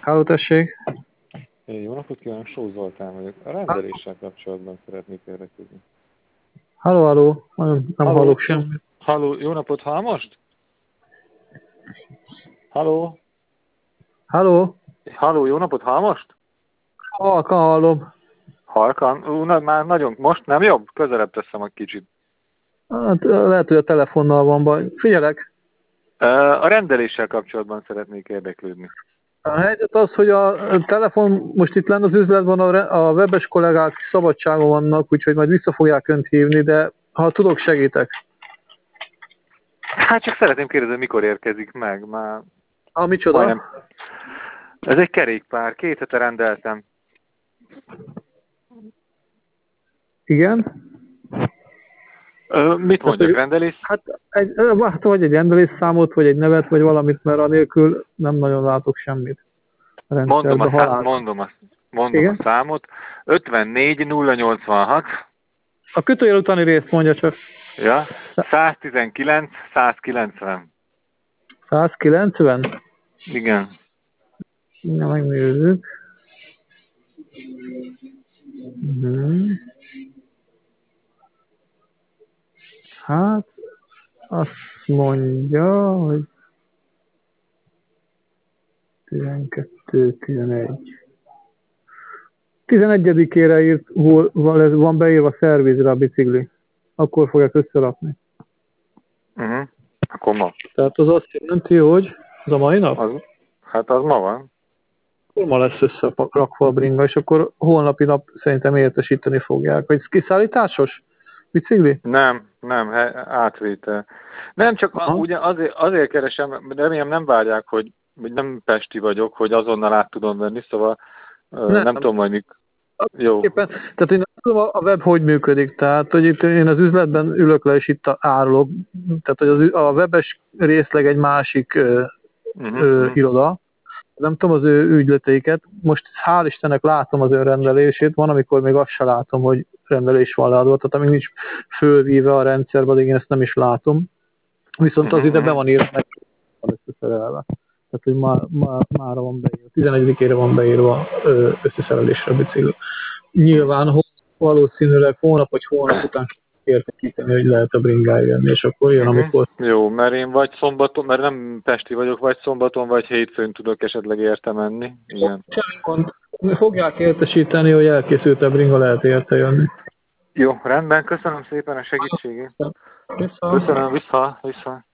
Háló, tessék. Jó napot kívánok, Só Zoltán vagyok. A rendeléssel kapcsolatban szeretnék érdeklődni. Halló. Nem hallok semmit. Halló, jó napot, hall most? Halló, jó napot, hall most? Halkan hallom. Halkan? Már nagyon, most nem jobb? Közelebb teszem a kicsit. Hát, lehet, hogy a telefonnal van baj. Figyelek. A rendeléssel kapcsolatban szeretnék érdeklődni. A helyzet az, hogy a telefon most itt lenne az üzletben, a webes kollégák szabadságon vannak, úgyhogy majd vissza fogják önt hívni, de ha tudok, segítek. Hát csak szeretném kérdezni, mikor érkezik meg. Már Micsoda? majdnem. Ez egy kerékpár, 2 hete rendeltem. Igen? Mit mondjak, rendelés? Hát vagy egy rendelésszámot, vagy egy nevet, vagy valamit, mert anélkül nem nagyon látok semmit. Mondom a számot. 54 086. A kötőjel utáni részt mondja csak. Ja, 119 190. 190? Igen. Na, megnézzük. Hát, azt mondja, hogy 12, 11. 11-ére írt, van beírva szervizre a bicikli. Akkor fogják összerakni. Akkor ma. Tehát az azt jelenti, hogy az a mai nap? Hát az ma van. Akkor ma lesz összerakva a bringa, és akkor holnapi nap szerintem értesíteni fogják. Vagy kiszállításos bicikli? Nem, átvétel. Nem, csak ugye azért keresem, remélem nem várják, hogy nem pesti vagyok, hogy azonnal át tudom venni, szóval nem tudom majd mik. Jó. Tehát én nem tudom a web hogy működik, tehát hogy itt én az üzletben ülök le, és itt árulok, tehát hogy a webes részleg egy másik iroda, nem tudom az ő ügyleteiket, most hál' Istennek látom az önrendelését, van, amikor még azt se látom, hogy rendelés van leadva, tehát amíg nincs fölvíve a rendszerbe, addig én ezt nem is látom, viszont az ide be van írva, van összeszerelve. Tehát, hogy már van beírva, 11-ére van beírva összeszerelésre a bicikli. Nyilván valószínűleg hónap után értekíteni, hogy lehet a bringáig jönni, és akkor jön, amikor... Jó, mert én vagy szombaton, mert nem pesti vagyok, vagy szombaton, vagy hétfőn tudok esetleg érte menni. Igen. Fogják értesíteni, hogy elkészült a bringa, lehet érte jönni. Jó, rendben, köszönöm szépen a segítségét. Köszönöm, vissza.